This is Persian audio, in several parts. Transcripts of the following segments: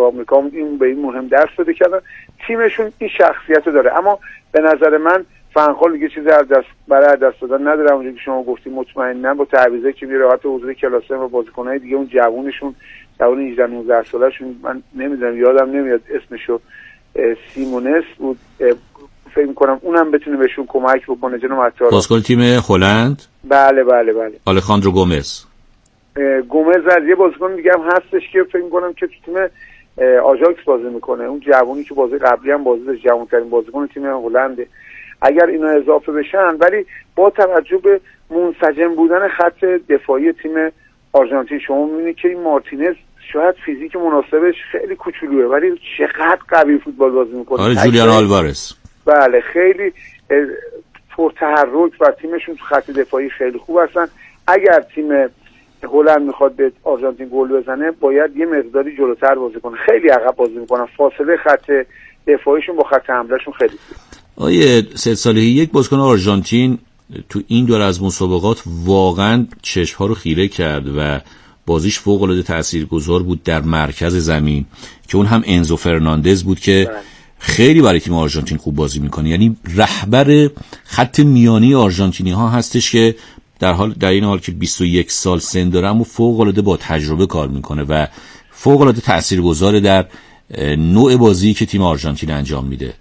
آمریکا این به این مهم درس بده کردن. تیمشون این شخصیت رو داره، اما به نظر من فنخال دیگه چیزی برای دست دادن نداره. اونجوری که شما گفتید مطمئناً با تعویضی که میره حتی حضور کلاسه و بازیکن‌های دیگه اون جوونشون جوون 18 19 ساله‌شون من نمیدونم یادم نمیاد اسمشو سیمونس بود، فکر می‌کنم اونم بتونه بهشون کمک بکنه. جناب عطار بازیکن تیم هلند، بله آلخاندرو گومز از یه بازیکن دیگه هم هستش که فکر می‌کنم که تو تیم آژاکس بازی میکنه، اون جوونی که بازی قبلی هم بازی داشت، جوان‌ترین بازیکن تیم هلنده. اگر اینا اضافه بشن، ولی با توجه به منسجم بودن خط دفاعی تیم آرژانتین شما می‌بینید که این مارتینز شاید فیزیک مناسبش خیلی کوچولوئه ولی چقدر قوی فوتبال بازی میکنه. آره جولیان آلوارز بله خیلی پرتحرک و تیمشون تو خط دفاعی خیلی خوب هستن. اگر تیم هلند میخواد به آرژانتین گل بزنه باید یه مقداری جلوتر بازی کنه، خیلی عقب بازی میکنن، فاصله خط دفاعیشون با خط حملهشون خیلی آیه سید صالحی یک بازیکن آرژانتین تو این دور از مسابقات واقعا چشم‌ها رو خیره کرد و بازیش فوق‌العاده تاثیرگذار بود در مرکز زمین که اون هم انزو فرناندز بود که خیلی برای تیم آرژانتین خوب بازی میکنه، یعنی رهبر خط میانی آرژانتینی ها هستش که در این حال که 21 سال سن داره اما فوق‌العاده با تجربه کار میکنه و فوق‌العاده تاثیرگذار در نوع بازی که تیم آرژانتین انجام میده.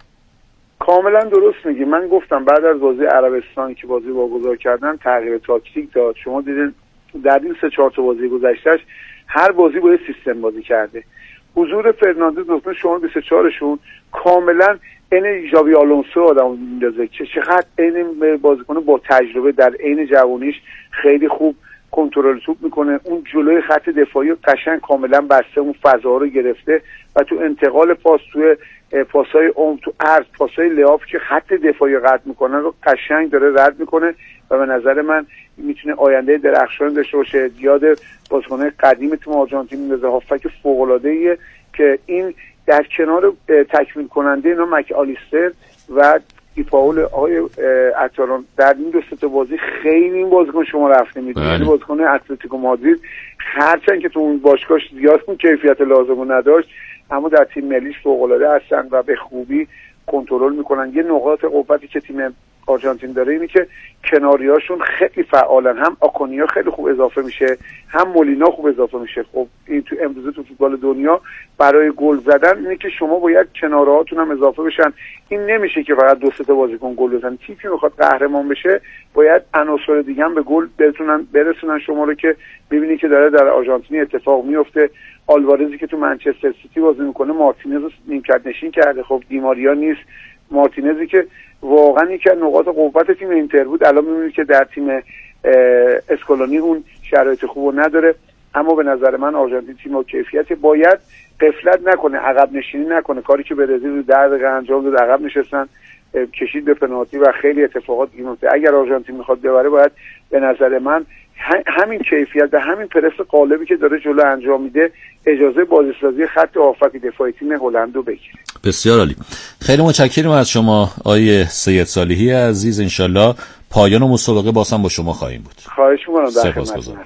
کاملا درست میگی. من گفتم بعد از بازی عربستان که بازی واگذار کردن تغییر تاکتیک داد. شما دیدین در این 3-4 تا بازی گذشتهش هر بازی با یه سیستم بازی کرده. حضور فرناندز گفتن شما 24شون کاملا این ژاوی آلونسو آدمو میندازه که چقدر این بازیکن با تجربه در عین جوانیش خیلی خوب کنترل توپ میکنه، اون جلوی خط دفاعی قشنگ کاملا بسته، اون فضا رو گرفته و تو انتقال پاس، توی پاسای تو عرض، پاسای لعاب که خط دفاعی قطع میکنن رو قشنگ داره رد میکنه و به نظر من میتونه آینده درخشان داشته باشه. یاد بازیکن‌های قدیم تیم آرژانتین میندازه، هافک فوق‌العاده‌ایه که این در کنار تکمیل کننده اینا مک آلیستر و دیپاول آقای اتاران در این دو سه تا بازی خیلی این بازیکن شما رفته میدونید. بازیکن اتلتیکو مادرید هرچند که تو اون باشگاهش زیاد اون کیفیت لازمو نداشت اما در تیم ملیش فوق‌العاده هستن و به خوبی کنترل میکنن. یه نقاط قوتی که تیم آرژانتین داره اینه که کناریاشون خیلی فعالن، هم آکونیا خیلی خوب اضافه میشه، هم مولینا خوب اضافه میشه. خب این تو امروزه تو فوتبال دنیا برای گل زدن اینه که شما باید کنارهاتون هم اضافه بشن. این نمیشه که فقط 2-3 تا بازیکن گل بزنن. تیمی میخواد قهرمان بشه باید عناصر دیگه هم به گل برسونن شما رو که ببینید که داره در آرژانتین اتفاق میفته. آلوارزی که تو منچستر سیتی بازی میکنه مارتینز رو نیمکت نشین کرده. خب دیماریا نیست. مارتینزی که واقعا یکی از نقاط قوت تیم اینتر بود الان می‌بینید که در تیم اسکولونی اون شرایط خوبو نداره. اما به نظر من آرژانتین تیم با کیفیت باید غفلت نکنه، عقب نشینی نکنه. کاری که برزیل رو 10 دقیقه انجام داد، عقب نشستن، کشید به پنالتی و خیلی اتفاقات میفته. اگر آرژانتین میخواد ببره باید به نظر من همین کیفیت و همین پرس قالبی که داره جلو انجام میده اجازه بازیسازی خط هافک دفاعی تیم هلند رو بگیره. بسیار عالی. خیلی متشکرم از شما آقای سید صالحی عزیز. انشالله پایان مسابقه باز هم با شما خواهیم بود. خواهش می‌کنم. در خدمتتون.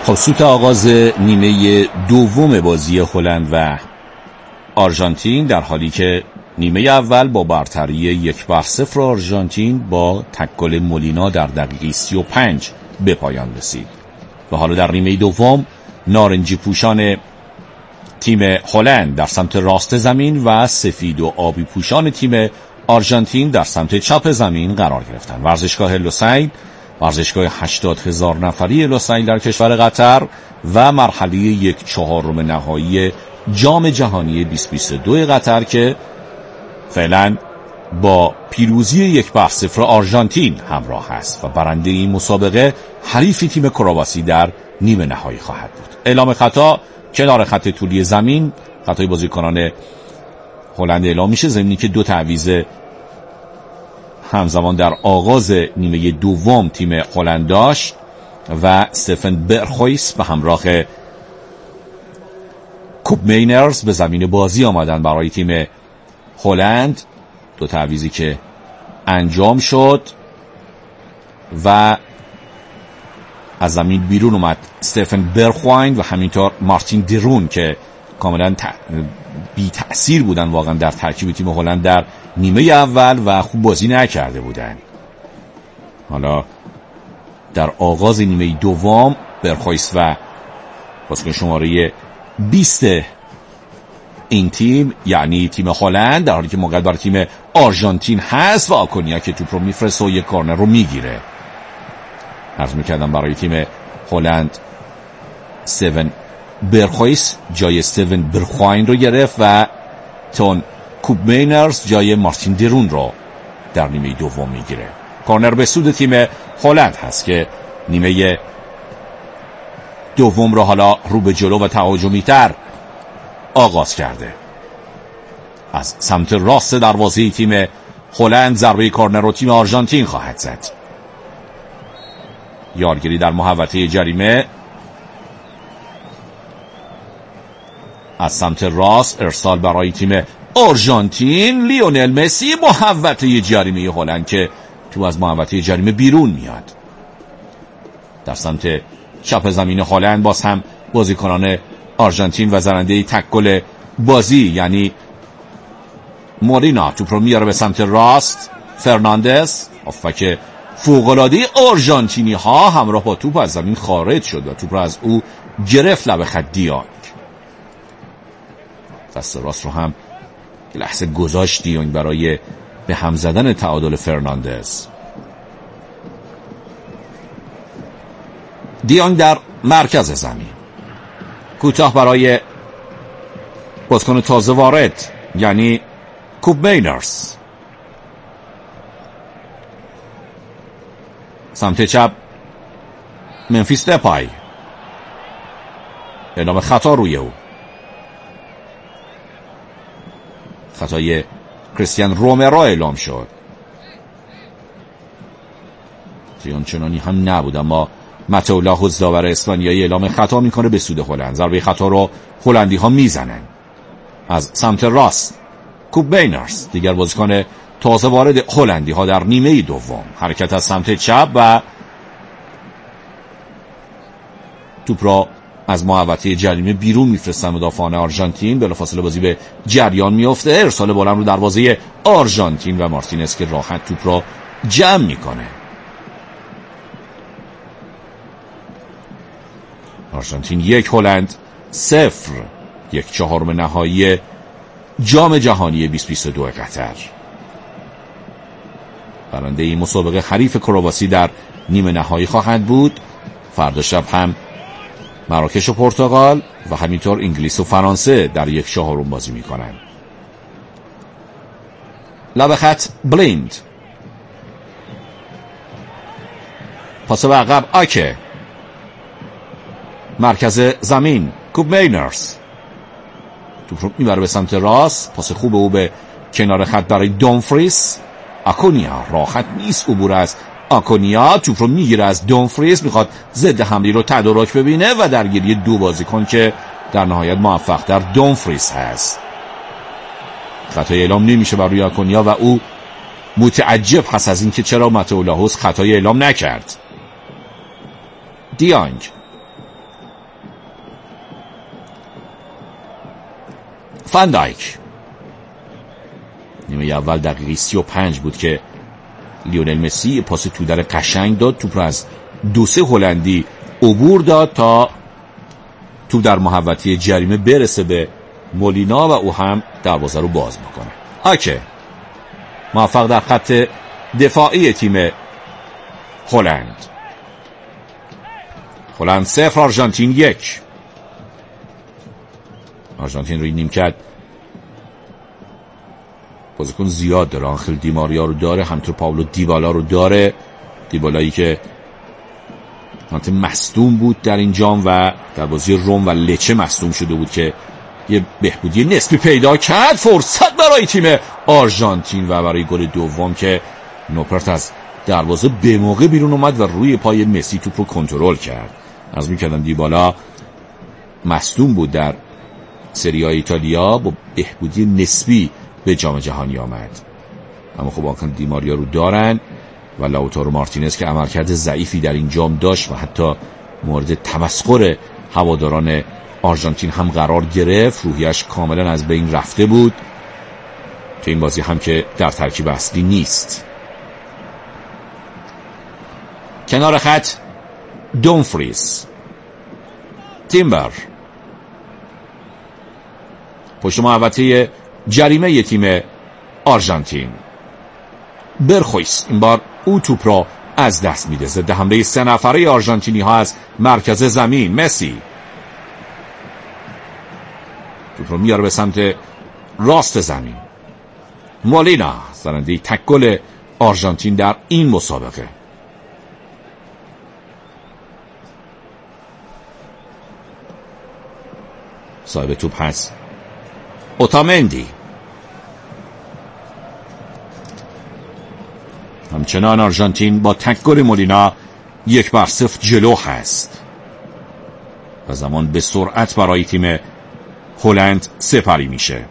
خب سوت آغاز نیمه دوم بازی هلند و آرژانتین، در حالی که نیمه اول با برتری 1-0 آرژانتین با تک گل مولینا در دقیقه 35 به پایان رسید. و حالا در نیمه دوم نارنجی پوشان تیم هلند در سمت راست زمین و سفید و آبی پوشان تیم آرژانتین در سمت چپ زمین قرار گرفتند. ورزشگاه لوسیل، ورزشگاه 80,000 نفری لوسیل در کشور قطر و مرحله 1/4 نهایی جام جهانی 2022 قطر که فعلا با پیروزی 1-0 آرژانتین همراه است و برنده این مسابقه حریفی تیم کرواسی در نیمه نهایی خواهد بود. اعلام خطا کنار خط طولی زمین، خطای بازیکنان هلند اعلام میشه، ضمنی که 2 تعویض همزمان در آغاز نیمه دوم تیم هلند داشت و استفن برخویس به همراه کوب مینرز به زمین بازی آمدن برای تیم هلند. 2 تعویضی که انجام شد و از زمین بیرون اومد استفن برخواین و همینطور مارتین دیرون که کاملا بی تأثیر بودن واقعا در ترکیب تیم هلند در نیمه اول و خوب بازی نکرده بودن. حالا در آغاز نیمه دوم برخویس و بازیکن شماره 20 این تیم، یعنی تیم هلند، در حالی که موقع برای تیم آرژانتین هست و آکونیا که توپ رو میفرسته و یک کورنر رو میگیره. عرض میکردم برای تیم هلند استفن برخویس جای استفن برخواین رو گرفت و تون کوب مینرز جای مارتین دیرون رو در نیمه دوم میگیره. کورنر به سود تیم هلند هست که نیمه دوم رو حالا رو به جلو و تهاجمی تر آغاز کرده. از سمت راست دروازه تیم هلند ضربه کورنر رو تیم آرژانتین خواهد زد. یارگیری در محوطه جریمه، از سمت راست ارسال برای تیم آرژانتین، لیونل مسی محوطه جریمه هلند که تو از محوطه جریمه بیرون میاد. در سمت چپ زمین هلند باز هم بازیکنان آرژانتین و زننده تک گل بازی یعنی مولینا توپ رو میاره به سمت راست. فرناندز هافبک فوق‌العاده آرژانتینی ها همراه با توپ از زمین خارج شد و توپ رو از او گرفت لب خط دیانگ. دست راست رو هم لحظه گذاشت دیانگ برای به هم زدن تعادل فرناندز. دیانگ در مرکز زمین، کوتاه برای بازیکن تازه وارد یعنی کوب مینرز. سمت چپ منفیس دپای، اعلام خطا روی او، خطای کریستیان رومرو اعلام شد. زیان چنانی هم نبود اما متئو لاهوز داور اسپانیایی اعلام خطا میکنه به سود هلند. ضربه خطا رو هلندی ها میزنن. از سمت راست کوب مینرز، دیگر بازیکن تازه وارد هلندی ها در نیمه دوم، حرکت از سمت چپ و توپ را از محوطه جریمه بیرون میفرستن مدافعان آرژانتین. بلافاصله بازی به جریان میفته. ارسال بلند رو دروازه آرژانتین و مارتینز که راحت توپ را جمع میکنه. آرژانتین 1 هلند 0، 1/4 نهایی جام جهانی 2022 قطر. برنده این مسابقه حریف کرواسی در نیمه نهایی خواهد بود. فردا شب هم مراکش و پرتغال و همینطور انگلیس و فرانسه در 1/4 بازی میکنن. لب خط بلیند، پاس به عقب آکه، مرکز زمین کوب مینرز، توپ رو میبره به سمت راست. پاس خوب او به کنار خط برای دومفریس. آکونیا راحت نیست عبور از آکونیا. توپ رو میگیره از دومفریس، میخواد ضد حمله رو تدارک ببینه و درگیری 2 بازیکن که در نهایت موفق در دومفریس هست. خطای اعلام نمیشه بر روی آکونیا و او متعجب هست از اینکه چرا متئو لاهوز خطای اعلام نکرد. دیانگ فاندایک. نیمه اول دقیقه 35 بود که لیونل مسی پاس تو در قشنگ داد، توپ رو از 2-3 هلندی عبور داد تا توپ در محوطه جریمه برسه به مولینا و او هم دروازه رو باز میکنه. آکه موفق در خط دفاعی تیم هلند. 0 آرژانتین 1. آرژانتین روی نیمکت بازیکن زیاد داره. آنخل دیماریا رو داره، همینطور پاولو دیبالا رو داره. دیبالایی که مصدوم بود در این جام و در بازی روم و لچه مصدوم شده بود که یه بهبودی نسبی پیدا کرد. فرصت برای تیم آرژانتین و برای گل دوم که نوپرت از دروازه به موقع بیرون اومد و روی پای مسی توپ رو کنترل کرد. از می‌کردم دیبالا مصدوم بود در سری آ ایتالیا، با بهبودی نسبی به جام جهانی آمد. اما خب آنکن دیماریا رو دارن و لاوتارو مارتینز که عملکرد ضعیفی در این جام داشت و حتی مورد تمسخر هواداران آرژانتین هم قرار گرفت، روحیش کاملا از بین رفته بود. تو این بازی هم که در ترکیب اصلی نیست. کنار خط دونفریز، تیمبر، پشت محوطه جریمه ی تیم آرژانتین. برخویس این بار او توپ را از دست میده. ضد حمله 3 نفره آرژانتینی ها از مرکز زمین. مسی توپ رو میاره به سمت راست زمین. مولینا زننده تک گل آرژانتین در این مسابقه. صاحب توپ هست اوتامندی. همچنان آرژانتین با تک گل مولینا 1-0 جلو هست و زمان به سرعت برای تیم هلند سپری میشه.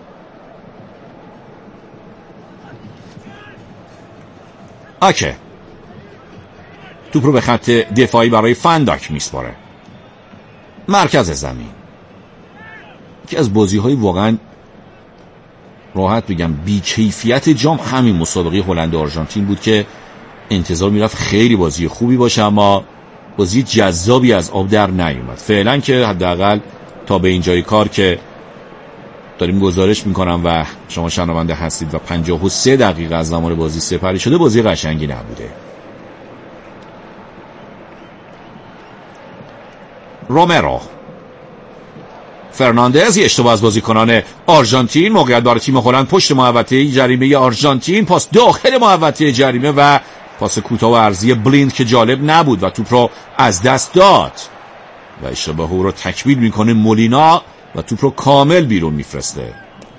آکه توپ رو به خط دفاعی برای فانداک میسپاره. مرکز زمین. یکی از بازی‌های واقعا راحت بگم بی‌کیفیت جام همین مسابقه هلند و آرژانتین بود که انتظار میرفت خیلی بازی خوبی باشه، اما بازی جذابی از آب در نیومد. فعلا که حداقل تا به اینجای کار که داریم گزارش میکنم و شما شنونده هستید و 53 دقیقه از زمان بازی سپری شده، بازی قشنگی نبوده. رومرو، فرناندز، اشتباه از بازیکنان آرژانتین. موقعیت برای تیم هلند پشت محوطه جریمه آرژانتین. پاس داخل محوطه جریمه و پاس کوتاه و عرضی بلیند که جالب نبود و توپ رو از دست داد و اشتباه او رو تکمیل میکنه مولینا و توپ رو کامل بیرون میفرسته.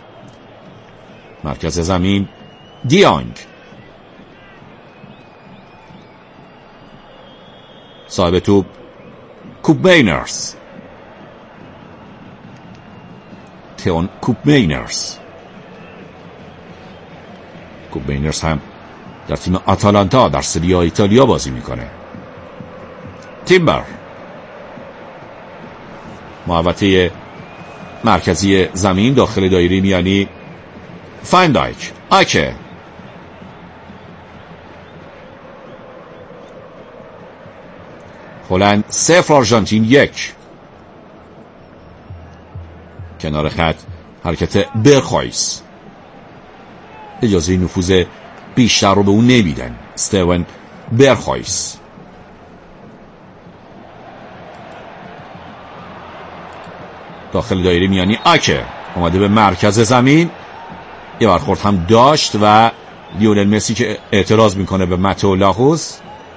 مرکز زمین دیانگ. صاحب توپ کوپ مینرز. تئون کوپ مینرز. کوپ مینرز هم در تیم آتالانتا در سری آ ایتالیا بازی میکنه. تیمبر، محوطه مرکزی زمین داخل دایره میانی. فاندایک. آکه هلند 0 آرژانتین 1. کنار خط حرکت برخویس. اجازه نفوذ بیشتر رو به اون نمیدن. استوان برخویس. داخل دایره میانی. آکه اومده به مرکز زمین، یه برخورد هم داشت و لیونل مسی که اعتراض میکنه به ماتئو لاهوس.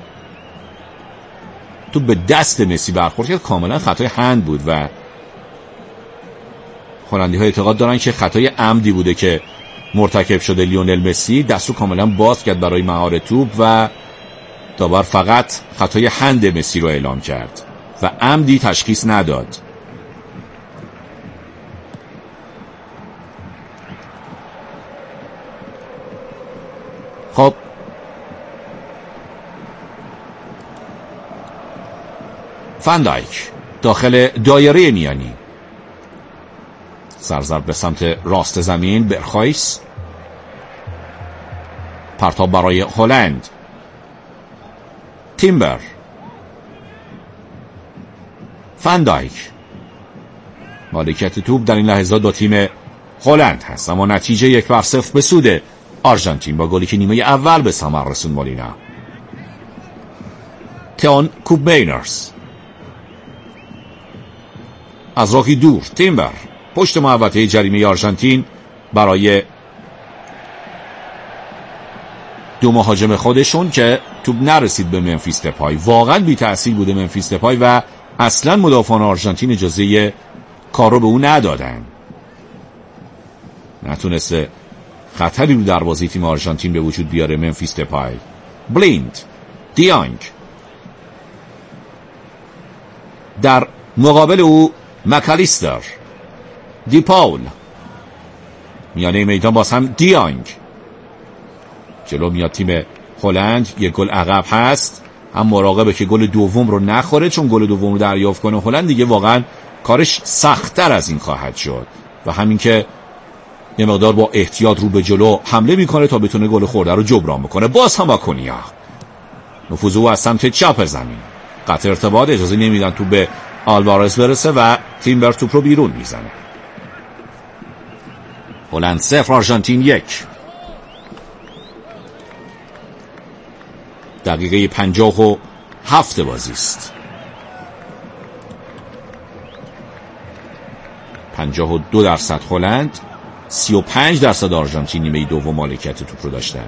تو به دست مسی برخورد کرد، کاملا خطای هند بود و هلندی ها اعتقاد دارن که خطای عمدی بوده که مرتکب شده لیونل مسی. دست رو کاملا باز کرد برای مهار توپ و داور فقط خطای هند مسی رو اعلام کرد و عمدی تشخیص نداد. خب فاندایک داخل دایره میانی. سرزرب به سمت راست زمین. برخایس، پرتاب برای هلند. تیمبر، فندایک. مالکیت توپ در این لحظات با تیم هلند هست، اما نتیجه 1-0 به سود آرژانتین با گلی که نیمه اول به ثمر رسوند مولینا. تئون کوپمینرز از راهی دور. تیمبر پشت محوطه جریمه آرژانتین برای دو مهاجم خودشون که توپ نرسید به منفیس دپای. واقعا بی تأثیر بوده منفیس دپای و اصلا مدافعان آرژانتین اجازه کار رو به اون ندادن. نتونسته خطری رو دروازه تیم آرژانتین به وجود بیاره منفیس دپای. بلیند، دیانگ، در مقابل او مکالیستر، دی پاول. میانه میدان باز هم دیانگ. جلو میاد تیم هلند، یک گل عقب هست، هم مراقبه که گل دوم رو نخوره، چون گل دوم رو دریافت کنه هلند دیگه واقعا کارش سخت‌تر از این خواهد شد و همین که یه مقدار با احتیاط رو به جلو حمله میکنه تا بتونه گل خورده رو جبران بکنه. باز هم با کنیا نفوذ او از سمت چپ زمین، قطع ارتباط، اجازه نمیدن تو به آلوارز برسه و تیمبر توپ رو بیرون میزنه. هلند 0 آرژانتین 1. دقیقه 57 بازی است. 52% هلند، 35% آرژانتین نیمه دوم مالکیت توپ رو داشتن.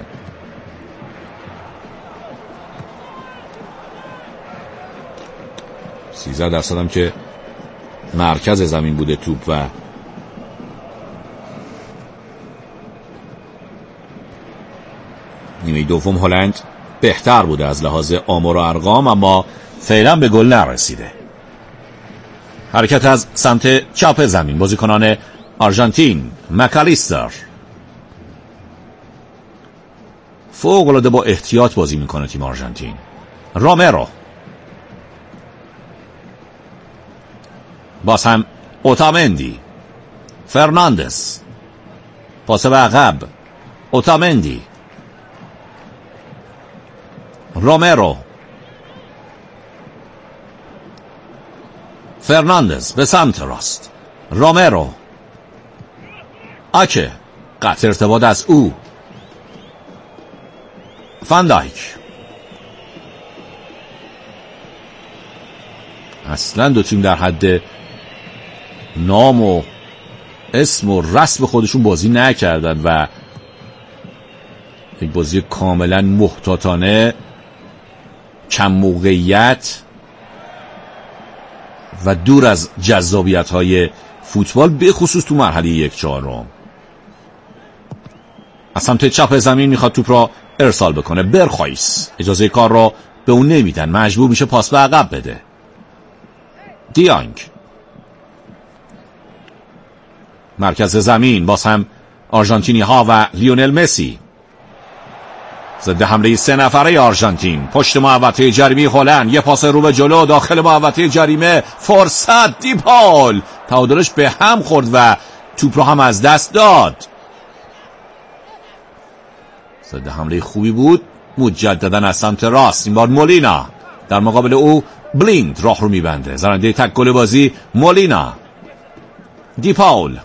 %13 هم که مرکز زمین بوده توپ و نیمه دوم هلند بهتر بوده از لحاظ آمار و ارقام، اما فعلا به گل نرسیده. حرکت از سمت چپ زمین بازیکنان آرژانتین. مکالیستر فوق‌العاده با احتیاط بازی میکنه تیم آرژانتین. رومرو، باز هم اوتامندی. فرناندز، پاس به عقب. اوتامندی، رومرو، فرناندز به سمت راست. رومرو، آکه، قطع ارتباط از او. فندایک. اصلا دو تیم در حد نام و اسم و رسم خودشون بازی نکردن و یک بازی کاملا محتاطانه، کم موقعیت و دور از جذابیت های فوتبال، به خصوص تو مرحله 1/4. از سمت چپ زمین میخواد توپ را ارسال بکنه. برخایس اجازه کار را به اون نمیدن، مجبور میشه پاس به عقب بده. دیانگ، مرکز زمین باز هم آرژانتینی ها و لیونل مسی. ضد حمله 3 نفره آرژانتین، پشت محوطه جریمه هلند، یه پاس رو به جلو داخل محوطه جریمه، فرصت. دی پاول تعادلش به هم خورد و توپ رو هم از دست داد. ضد حمله خوبی بود. مجددا از سمت راست، این بار مولینا، در مقابل او بلیند راه رو میبنده. زننده تک گل بازی مولینا. دی پاول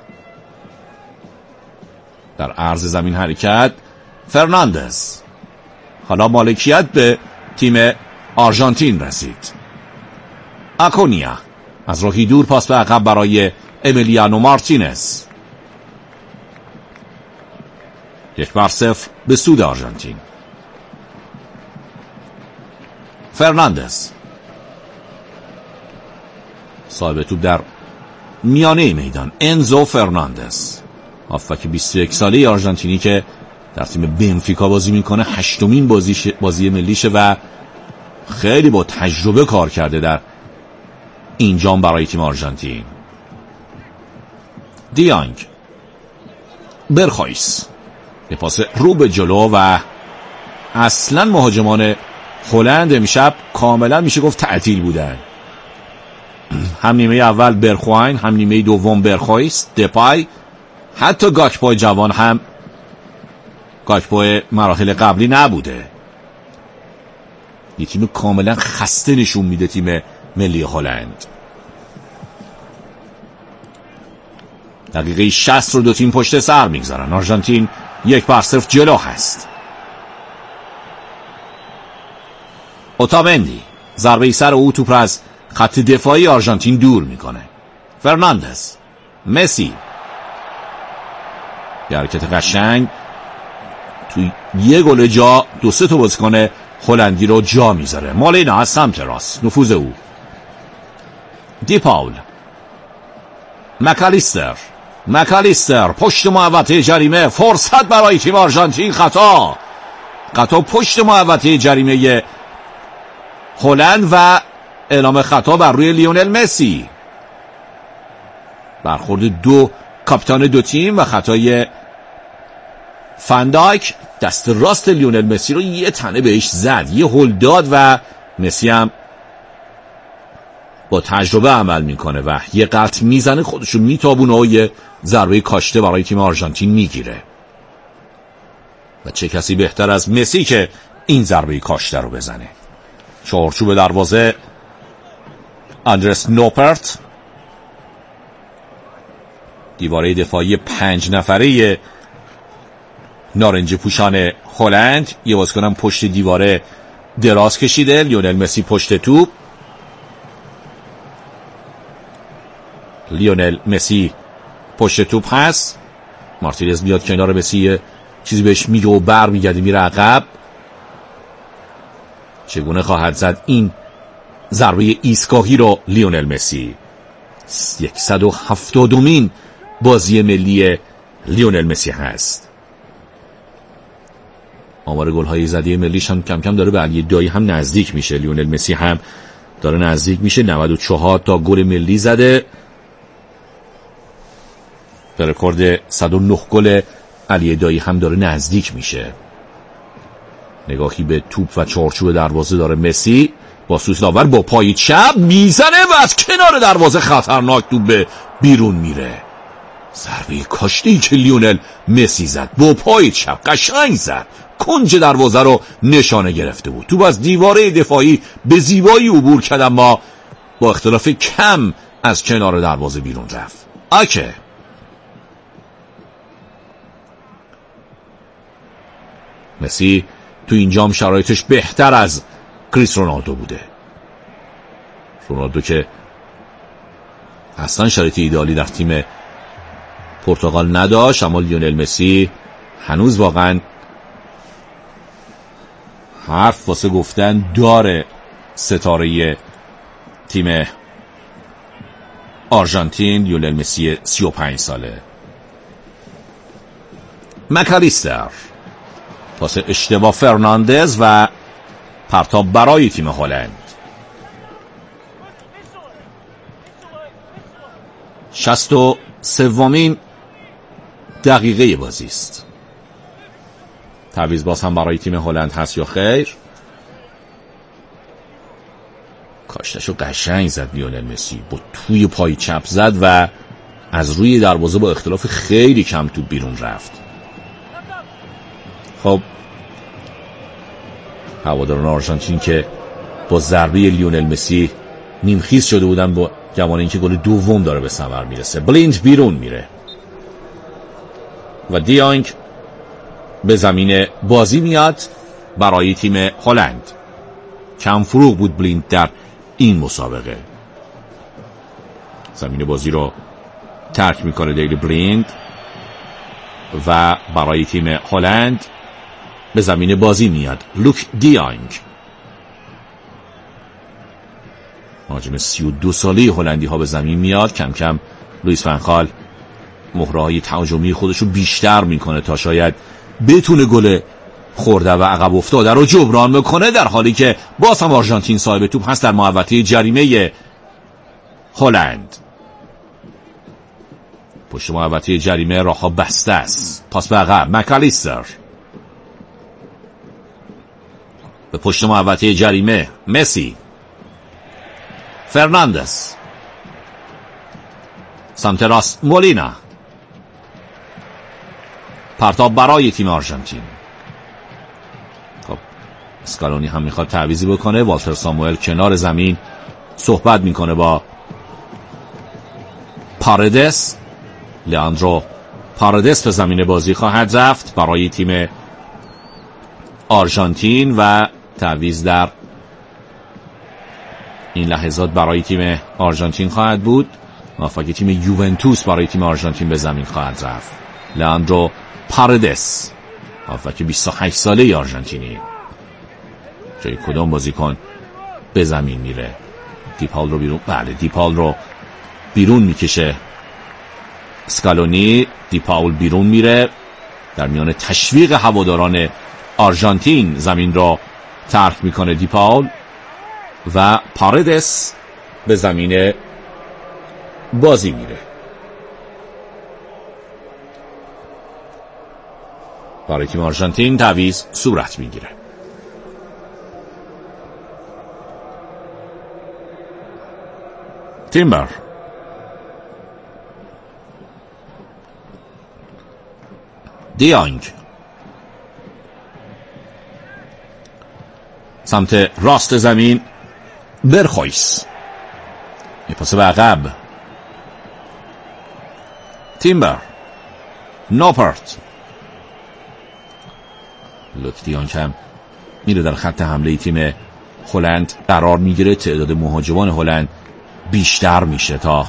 در عرض زمین حرکت. فرناندز، حالا مالکیت به تیم آرژانتین رسید. آکونیا از راهی دور پاس به عقب برای امیلیانو مارتینز. 1-0 به سود آرژانتین. فرناندز صاحب توپ در میانه میدان. انزو فرناندز، هافبک 21 ساله آرژانتینی که در تیم بنفیکا بازی میکنه، 8مین بازی ملیشه و خیلی با تجربه کار کرده در این جام برای تیم آرژانتین. دیانگ، برخایس، یه پاس رو به جلو و اصلا مهاجمان هلند امشب کاملا میشه گفت تعطیل بودن. هم نیمه اول برخواین، هم نیمه دوم برخوایست، دپای، حتی گاکپو جوان هم گاکپو مراحل قبلی نبوده. یه تیم کاملا خسته نشون میده تیم ملی هلند. دقیقه 60 رو دو تیم پشت سر میگذارن. آرژانتین 1-0 جلو هست. اوتامندی ضربه سر او توپ را از خط دفاعی آرژانتین دور میکنه. فرناندز، مسی، یه حرکت قشنگ توی یه گل جا 2-3 تا بازیکن هلندی رو جا میذاره. مالینا از سمت راست، نفوذ او. دی پاول، مکالیستر پشت محوطه جریمه، فرصت برای تیم آرژانتین. خطا پشت محوطه جریمه هلند و اعلام خطا بر روی لیونل مسی. برخورد دو کاپیتان دو تیم و خطای فندایک. دست راست لیونل مسی رو یه تنه بهش زد، یه هل داد و مسی هم با تجربه عمل میکنه و یه قطع میزنه، خودشو میتابونه و یه ضربه کاشته برای تیم آرژانتین میگیره. و چه کسی بهتر از مسی که این ضربه کاشته رو بزنه. چارچوب دروازه اندرس نوپرت، دیواره دفاعی 5 نفره نارنجی پوشان هلند. یه بازیکنم پشت دیواره دراز کشیده. لیونل مسی پشت توپ. لیونل مسی پشت توپ هست. مارتینز میاد کنار مسی، چیزی بهش میگه و بر میگرده میره عقب. چگونه خواهد زد این ضربه ایستگاهی رو لیونل مسی؟ 170مین بازی ملی لیونل مسی هست. آمار گل‌های زده ملیش هم کم کم داره به علی دایی هم نزدیک میشه. لیونل مسی هم داره نزدیک میشه. 94 تا گل ملی زده. به رکورد 109 گل علی دایی هم داره نزدیک میشه. نگاهی به توپ و چارچوب دروازه داره مسی. با سوت داور با پای چپ میزنه و از کنار دروازه خطرناک توپ به بیرون میره. ضربه کاشته‌ای که لیونل مسی زد با پای چپ قشنگ زد، کنج دروازه رو نشانه گرفته بود. توپ از دیواره دفاعی به زیبایی عبور کرد اما با اختلاف کم از کنار دروازه بیرون رفت. آکه مسی تو اینجا هم شرایطش بهتر از کریس رونالدو بوده. رونالدو که اصلا شرایط ایدئالی در تیم پرتغال نداشت، اما لیونل مسی هنوز واقعا حرف واسه گفتن داره. ستاره تیم آرژانتین لیونل مسی 35 ساله. مکالیستر، پاس اشتباه فرناندز و پرتاب برای تیم هلند. 63مین دقیقه بازی است. تعویض باز هم برای تیم هلند هست یا خیر؟ کاشتشو قشنگ زد لیونل مسی، با توی پای چپ زد و از روی دروازه با اختلاف خیلی کم توپ بیرون رفت. خب هواداران آرژانتین که با ضربه لیونل مسی نیمخیز شده بودن با گمان اینکه گل دوم داره به ثمر میرسه. بلیند بیرون میره و دیانگ به زمین بازی میاد برای تیم هلند. کم فروغ بود بلیند در این مسابقه. زمین بازی رو ترک میکنه دیل بلیند و برای تیم هلند به زمین بازی میاد لوک دیانگ، مهاجم 32 ساله هلندی ها به زمین میاد. کم کم لوئیس فان خال مهره‌های تهاجمی خودش رو بیشتر میکنه تا شاید بتونه گل خورده و عقب افتاده رو جبران بکنه، در حالی که باز هم آرژانتین صاحب توپ هست در محوطه جریمه هلند. پشت محوطه جریمه راهها بسته است. پاس به عقب مکالیستر به پشت محوطه جریمه. مسی، فرناندز سمت راست مولینا، پرتاب برای تیم آرژانتین. خب اسکالونی هم میخواد تعویضی بکنه. والتر ساموئل کنار زمین صحبت میکنه با پارادس. لیاندرو پارادس به زمین بازی خواهد رفت برای تیم آرژانتین و تعویض در این لحظات برای تیم آرژانتین خواهد بود. موفق تیم یوونتوس برای تیم آرژانتین به زمین خواهد رفت. لیاندرو پارادس، موفق 28 ساله آرژانتینی. جای کدام بازیکن به زمین میره؟ دیپال رو بیرون، بله دیپال رو بیرون میکشه اسکالونی. دیپاول بیرون میره، در میان تشویق هواداران آرژانتین زمین را ترک میکنه دیپاول و پارادس به زمین بازی میره. برای تیم آرژانتین تعویض صورت میگیره. تیمبر، دیانگ سمت راست زمین، برخویس یه پاس به عقب. تیمبر، نوپرت، لوک دیانگ هم میره در خط حمله تیم هلند قرار میگیره. تعداد مهاجمان هلند بیشتر میشه تا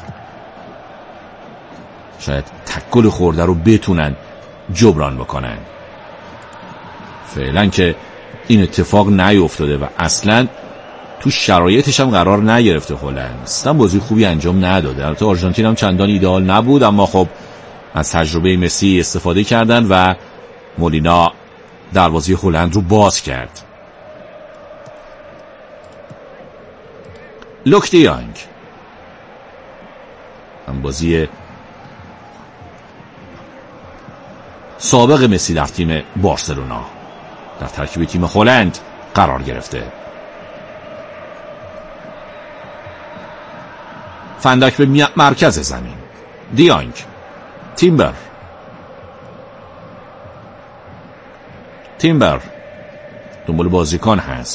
شاید تکل خورده رو بتونن جبران بکنن. فعلا که این اتفاق نیفتاده و اصلا تو شرایطش هم قرار نگرفته هلند. اصلا بازی خوبی انجام نداده. البته آرژانتین هم چندان ایدئال نبود، اما خب از تجربه مسی استفاده کردن و مولینا دروازه هلند رو باز کرد. لوک دیانگ، هم بازی سابق مسی در تیم بارسلونا در ترکیب تیم هلند قرار گرفته. فندک به مرکز زمین، دیانگ، تیمبر دنبال بازیکن هست.